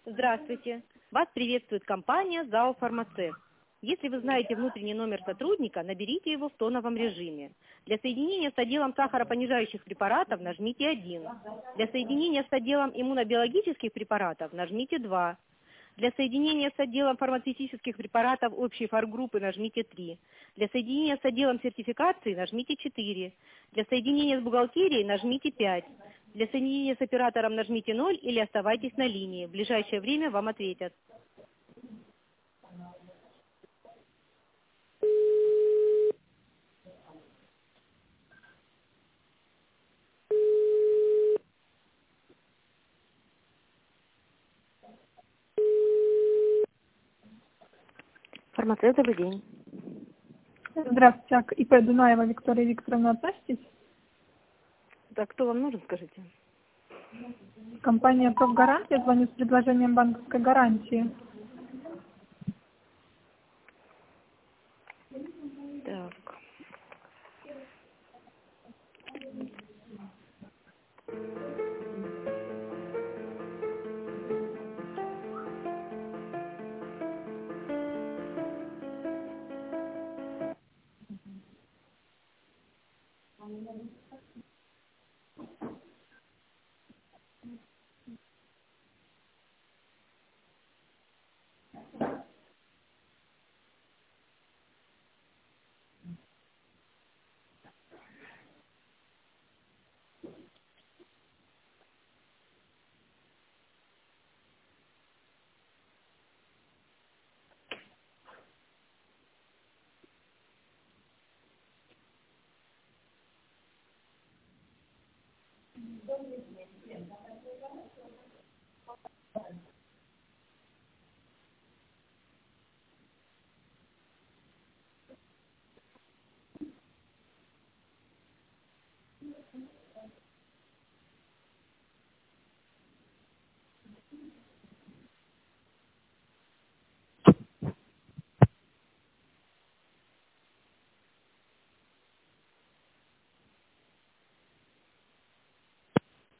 Здравствуйте. Вас приветствует компания ЗАО «Фармацевт». Если вы знаете внутренний номер сотрудника, наберите его в тоновом режиме. Для соединения с отделом сахаропонижающих препаратов нажмите 1. Для соединения с отделом иммунобиологических препаратов нажмите 2. Для соединения с отделом фармацевтических препаратов общей фармгруппы нажмите 3. Для соединения с отделом сертификации нажмите 4. Для соединения с бухгалтерией нажмите 5. Для соединения с оператором нажмите 0 или оставайтесь на линии. В ближайшее время вам ответят. Фармацевт, добрый день. Здравствуйте, а к ИП Дунаева Виктория Викторовна относитесь? Так, кто вам нужен, скажите? Компания «Профгарант», я звоню с предложением банковской гарантии. Так.